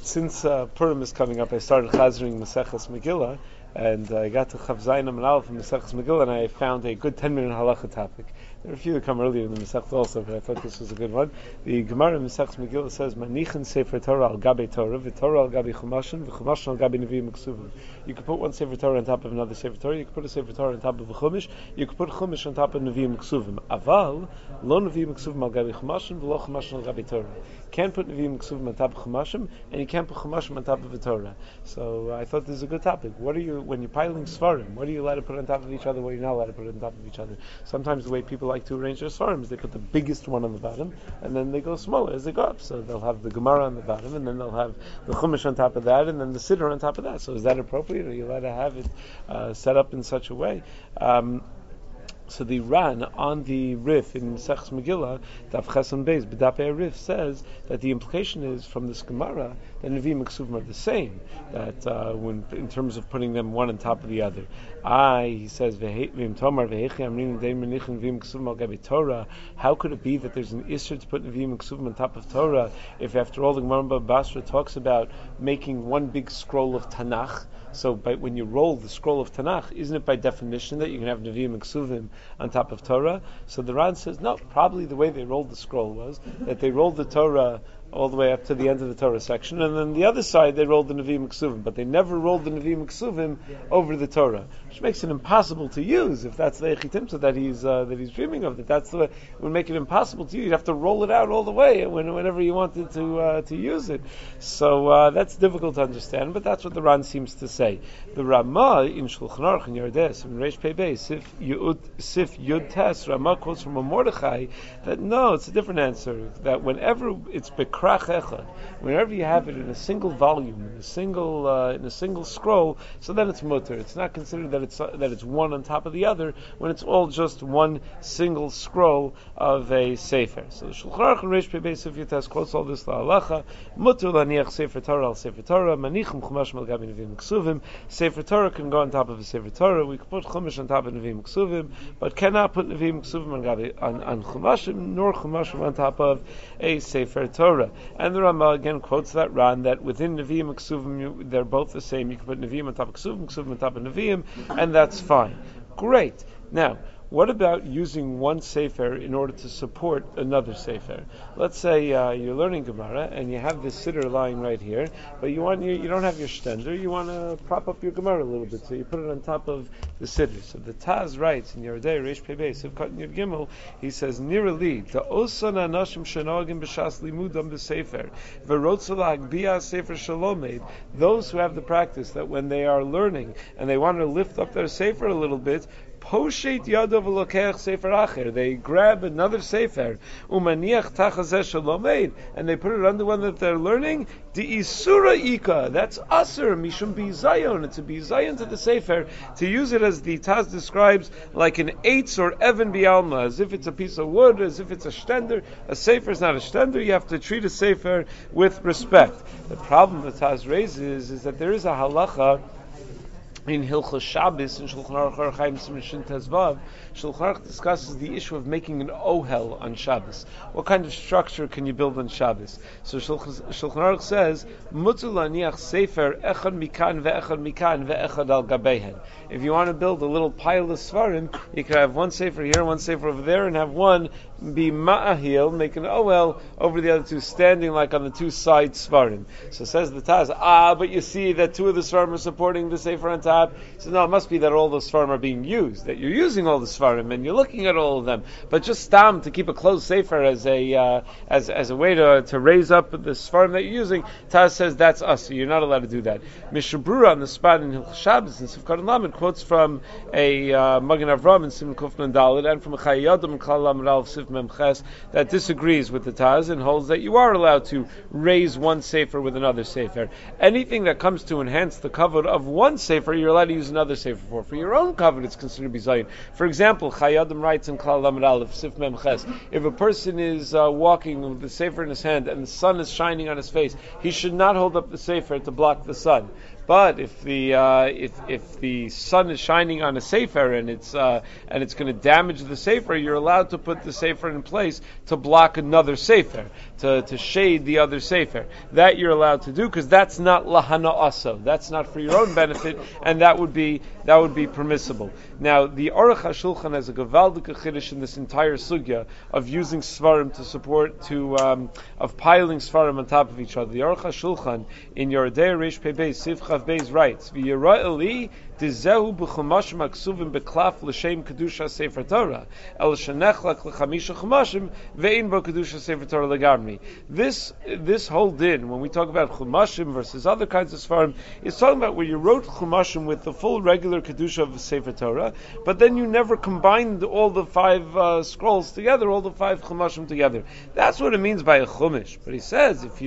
Since Purim is coming up, I started chazering Maseches Megillah, and I got to Chav Zayin and Aleph from Maseches Megillah, and I found a good 10-minute halacha topic. There are a few that come earlier in the Masechta also, but I thought this was a good one. The Gemara in Maseches Megillah says, "Manichin Sefer Torah al Gabe Torah, v'Torah al Gabe Chumashin, v'Chumashin al Gabe Nevi'im Uksuvim." You could put one Sefer Torah on top of another Sefer Torah. You could put a Sefer Torah on top of a Chumash. You could put Chumash on top of Nevi'im Uksuvim. Aval lo Nevi'im Uksuvim al Gabe Chumashin, v'lo Chumashin al Gabe Torah. Can't put Nevi'im Uksuvim on top of Chumashim, and you can't put Chumashim on top of a Torah. So I thought this is a good topic. What are you, when you're piling Svarim, what are you allowed to put on top of each other, what are you not allowed to put on top of each other? Sometimes the way people like to arrange their Svarim is they put the biggest one on the bottom, and then they go smaller as they go up. So they'll have the Gemara on the bottom, and then they'll have the Chumash on top of that, and then the Siddur on top of that. So is that appropriate? Are you allowed to have it set up in such a way? So the Ran on the Rif in Maseches Megillah, Daf Chesam Beis, B'Dapei Rif says that the implication is from this Gemara that Nevi'im and Ksuvim are the same. That when in terms of putting them one on top of the other. He says, V'im Tomar V'hechi Amrin Dein Menichin Nevi'im Ksuvim al Gabi Torah. How could it be that there's an issur to put Nevi'im and Ksuvim on top of Torah if after all the Gemara Bava Basra talks about making one big scroll of Tanakh? So when you roll the scroll of Tanakh, isn't it by definition that you can have Nevi'im and Ksuvim on top of Torah? So the Ran says, no, probably the way they rolled the scroll was that they rolled the Torah all the way up to the end of the Torah section, and then the other side they rolled the Nevi'im Ksuvim, but they never rolled the Nevi'im Ksuvim over the Torah, which makes it impossible to use if that's the Echitimta that he's dreaming of. That's the way it would make it impossible to use. You'd have to roll it out all the way whenever you wanted to use it. So that's difficult to understand, but that's what the Ran seems to say. The Ramah in Shulchan Aruch in Yardes in Reish Pei Beis Sif Yud Tes, Ramah quotes from a Mordechai that no, it's a different answer. That whenever it's bekrach echad, whenever you have it in a single volume, in a single scroll, so then it's mutter. It's not considered that it's one on top of the other when it's all just one single scroll of a sefer. So the Shulchan Aruch in Reish Pei Beis Sif Yud Tes quotes all this la'alacha mutter laniach sefer Torah al sefer Torah manichim chumashim al gabi nevi'im ksuvim. Sefer Torah can go on top of a Sefer Torah. We can put Chumash on top of Nevi'im Ksuvim, but cannot put Nevi'im Ksuvim on Chumashim, nor Chumashim on top of a Sefer Torah. And the Ramah again quotes that Ran that within Nevi'im Ksuvim they're both the same. You can put Nevi'im on top of Ksuvim, Ksuvim on top of Nevi'im, and that's fine. Great. Now, what about using one sefer in order to support another sefer? Let's say you're learning Gemara and you have this siddur lying right here, but you don't have your stender. You want to prop up your Gemara a little bit, so you put it on top of the siddur. So the Taz writes in Yerdei Reish Pei Beis Sivkat Yud Gimel. He says, "Nirali the osan anashim shenogim b'shas limudam b'sefer v'rotzalag bia sefer shalomed." Those who have the practice that when they are learning and they want to lift up their sefer a little bit, poshet yadav v'lokech sefer acher. They grab another sefer, umaniach tachazeh shalomed, and they put it under one that they're learning. Di isura ika. That's aser mishum bizayon. It's a bizayon to the sefer to use it as the Taz describes, like an eitz or even bialma, as if it's a piece of wood, as if it's a stender. A sefer is not a stender. You have to treat a sefer with respect. The problem the Taz raises is that there is a halacha in Hilchos Shabbos in Shulchan Aruch Orach Chaim Shin Tezvav. Shulchan Aruch discusses the issue of making an ohel on Shabbos. What kind of structure can you build on Shabbos? So Shulchan Aruch says, "Mutzul laniach sefer echad mikan ve'echad al gabehen." If you want to build a little pile of svarim, you can have one sefer here, one sefer over there, and have one be ma'ahil, make an ohel over the other two, standing like on the two side svarim. So says the Taz, but you see that two of the svarim are supporting the sefer on top. He says, no, it must be that all those svarim are being used, that you're using all the svarim and you're looking at all of them. But just stam to keep a closed sefer as a way to raise up the svarim that you're using, Taz says that's us, so you're not allowed to do that. Mishabura on the spot in Hilchos Shabbos and Sivkat and Lamed quotes from a Magen Avram in Simon Kufnan Dalet and from a Chayyim in Klal Lamed Aleph Siv Mem Ches that disagrees with the Taz and holds that you are allowed to raise one sefer with another sefer. Anything that comes to enhance the kavod of one sefer, you're allowed to use another sefer for. For your own kavod, it's considered bizayin. For example, Chayyim writes in Klal Lamed Aleph Sif Mem Ches, if a person is walking with the sefer in his hand and the sun is shining on his face, he should not hold up the sefer to block the sun. But if the sun is shining on a sefer and it's going to damage the sefer, you're allowed to put the sefer in place to block another sefer, to shade the other sefer. That you're allowed to do because that's not lahana aso. That's not for your own benefit, and that would be permissible. Now, the Aruch HaShulchan has a gewaldige chiddush in this entire sugya of using svarim to support of piling svarim on top of each other. The Aruch HaShulchan in Yoredei Reish Pei Beis Siv Chav Beis writes, "V'yira eli dizehu b'chumashim aksuvim beklaf l'shem kedusha sefer Torah el shenechlak l'chamisha chumashim ve'in bo kedusha sefer Torah legamri." This whole din, when we talk about chumashim versus other kinds of svarim, is talking about where you wrote chumashim with the full regular kedusha of the sefer Torah, but then you never combined all the 5 scrolls together, all the 5 chumashim together. That's what it means by a chumash. But he says if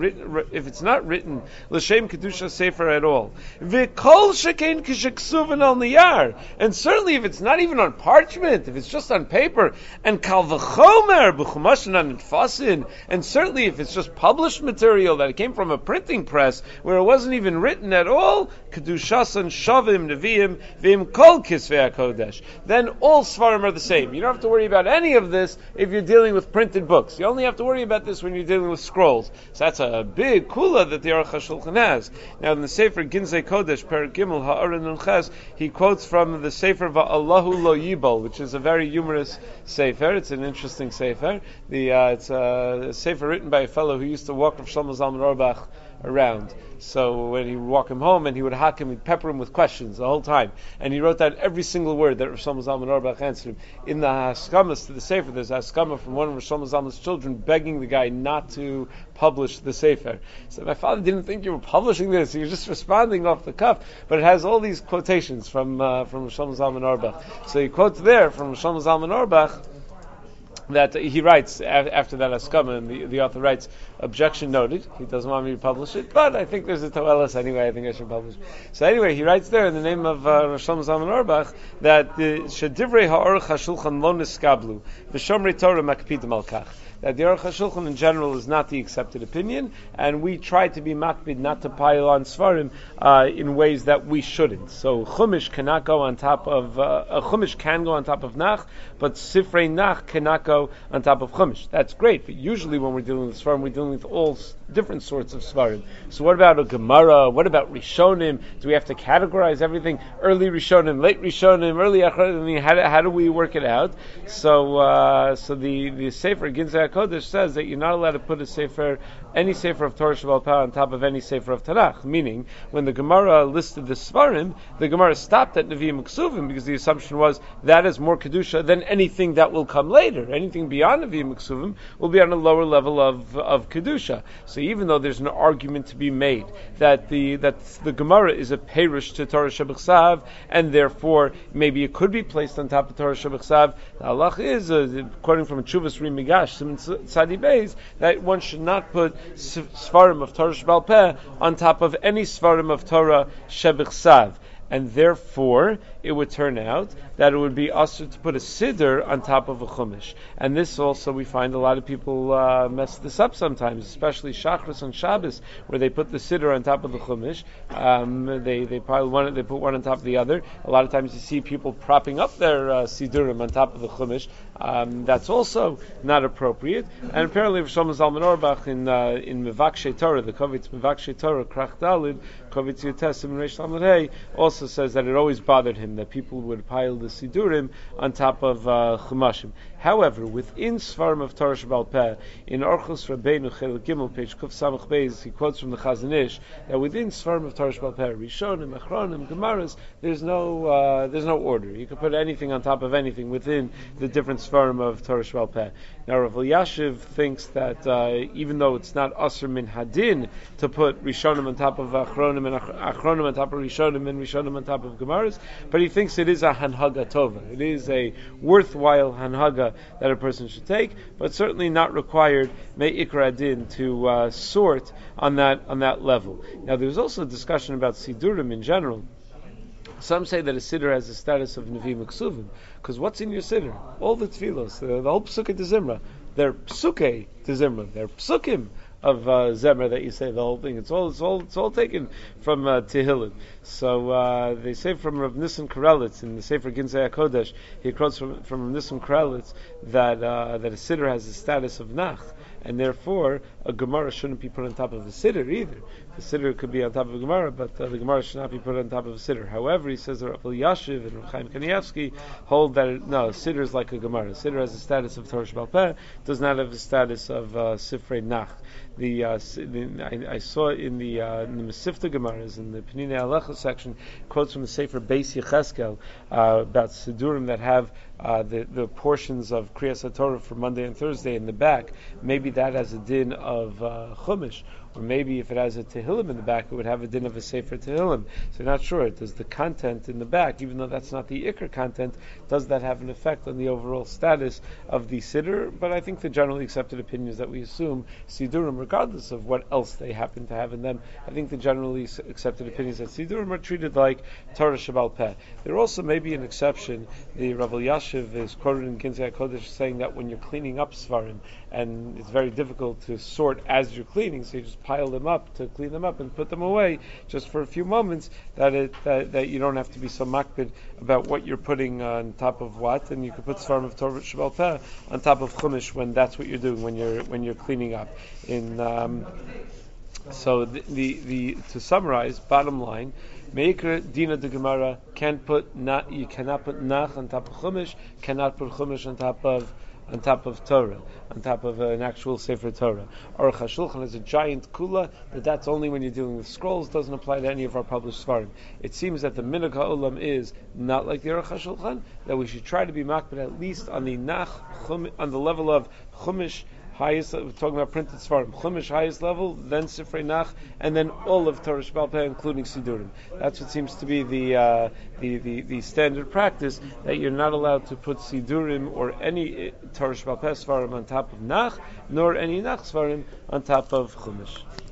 it's not written l'shem kedusha sefer at all, v'kol shekein kisheksuvin al niyar, and certainly if it's not even on parchment, if it's just on paper, and kal v'chomer b'chumashin anitfasin, and certainly if it's just published material that came from a printing press where it wasn't even written at all, kedushasan shavim neviim v'im kol kisvei hakodesh, then all svarim are the same. You don't have to worry about any of this if you're dealing with printed books. You only have to worry about this when you're dealing with scrolls. So that's a big kula that the Aruch HaShulchan has. Now in the Sefer Ginzei Kodesh, Perek Gimel Ha'aron Nun Ches, he quotes from the Sefer Va'allahu Lo Yibol, which is a very humorous Sefer. It's an interesting Sefer. It's a Sefer written by a fellow who used to walk Rav Shlomo Zalman Auerbach around. So when he would walk him home and he would hack him, he'd pepper him with questions the whole time. And he wrote down every single word that Rav Shlomo Zalman Auerbach answered him. In the Haskamas to the Sefer, there's a Haskama from one of Rav Shlomo Zalman's children begging the guy not to publish the Sefer. So my father didn't think you were publishing this, you were just responding off the cuff. But it has all these quotations from Rav Shlomo Zalman Auerbach. So he quotes there from Rav Shlomo Zalman Auerbach that he writes after that Haskama, and the author writes, objection noted. He doesn't want me to publish it, but I think there's a toelis anyway. I think I should publish it. So anyway, he writes there in the name of Rosh Shlomo Zalman Auerbach that shedivrei ha'aruch hashulchan lo niskablu v'shomrei Torah makpidim al kach. That the Aruch HaShulchan in general is not the accepted opinion, and we try to be makpid not to pile on svarim in ways that we shouldn't. So chumash cannot go on top of a chumash can go on top of nach, but sifrei nach cannot go on top of chumash. That's great, but usually when we're dealing with svarim, we're dealing with all different sorts of svarim. So what about a Gemara? What about Rishonim? Do we have to categorize everything? Early Rishonim, late Rishonim, early Achronim? I mean, how do we work it out? So the Sefer Ginzei Kodesh says that you're not allowed to put any sefer of Torah Sheba'al Peh on top of any sefer of Tanakh. Meaning, when the Gemara listed the Svarim, the Gemara stopped at Nevi'im Uksuvim because the assumption was that is more kedusha than anything that will come later. Anything beyond Nevi'im Uksuvim will be on a lower level of kedusha. So even though there's an argument to be made that the Gemara is a perush to Torah Shebechsav, and therefore maybe it could be placed on top of Torah Shebechsav, the halach is, according from Chuvas Ri Migash, Tzadi Beis, that one should not put Svarim of Torah Sheba'al Peh on top of any Svarim of Torah Shebechsav. And therefore, it would turn out that it would be usher to put a siddur on top of a chumash. And this also, we find a lot of people mess this up sometimes, especially Shachris and Shabbos, where they put the siddur on top of the chumash. They pile one, they put one on top of the other. A lot of times you see people propping up their siddurim on top of the chumash. That's also not appropriate. And apparently, Rosh Shlomo Zalman Auerbach in Mevakshe Torah, the Kovitz Mevakshe Torah, Krach Dalid, Kovitz Yutesim Reish Lamed Hey, also says that it always bothered him that people would pile the Sidurim on top of Chumashim. However, within Svarim of Torah Sheba'al Peh, in Orchos Rabbeinu Chelik Gimel, page Kuf Samach Beis, he quotes from the Chazon Ish that within Svarim of Torah Sheba'al Peh, Rishonim, Achronim, Gemaras, there's no order. You can put anything on top of anything within the different Svarim of Torah Sheba'al Peh. Now, Rav Elyashiv thinks that even though it's not Asr Min Hadin to put Rishonim on top of Achronim and Achronim on top of Rishonim and Rishonim on top of Gemaras, but he thinks it is a Hanhaga Tova. It is a worthwhile Hanhaga that a person should take, but certainly not required May Ikra Adin to sort on that level. Now, there's also a discussion about Sidurim in general. Some say that a siddur has the status of Nevi'im Uksuvim, because what's in your siddur? All the tefillos, the whole Psukkah de Zimra, they're Psukkah de Zimra, they're Psukim Zemer that you say the whole thing. It's all taken from Tehillim. So they say from Rav Nissim Karelitz in the Sefer Ginzei HaKodesh, he quotes from Rav Nissim Karelitz that a siddur has the status of nach, and therefore a Gemara shouldn't be put on top of a siddur either. The siddur could be on top of a Gemara, but the Gemara should not be put on top of a siddur. However, he says that Rav Elyashiv and Rav Chaim Kanievsky hold that a siddur is like a Gemara. A siddur has the status of Torah Shebal Peh, does not have the status of Sifrei Nach. I saw in the Mesivta Gemaras in the Penina Alecha section quotes from the Sefer Beis Yecheskel about Sidurim that have the portions of Kriyas HaTorah for Monday and Thursday in the back. Maybe that has a din of Chumash, or maybe if it has a Tehillim in the back, it would have a din of a Sefer Tehillim. So not sure. Does the content in the back, even though that's not the Iker content, does that have an effect on the overall status of the Siddur? But I think the generally accepted opinion is that we assume Sidurim, regardless of what else they happen to have in them, I think the generally accepted opinion is that Sidurim are treated like Torah Shebal Peh. There also may be an exception. The Rav Elyashiv is quoted in Ginzei HaKodesh saying that when you're cleaning up Svarim, and it's very difficult to sort as you're cleaning, so you just pile them up to clean them up and put them away just for a few moments, that you don't have to be so makpid about what you're putting on top of what, and you can put Svarim of Torah Shebal Peh on top of Chumash when that's what you're doing when you're cleaning up. So to summarize, bottom line, Meikra Dina de Gemara you cannot put Nach on top of Chumash, cannot put Chumash on top of Torah, on top of an actual Sefer Torah. Aruch HaShulchan is a giant kula, but that's only when you're dealing with scrolls, doesn't apply to any of our published Svarim. It seems that the Minhag HaOlam is not like the Aruch HaShulchan, that we should try to be makbid at least on the Nach, on the level of Chumash, highest, we're talking about printed Svarim, Chumash highest level, then Sifrei Nach, and then all of Torah Shebal Peh, including Sidurim. That's what seems to be the standard practice, that you're not allowed to put Sidurim or any Torah Shebal Peh Svarim on top of Nach, nor any Nach Svarim on top of Chumash.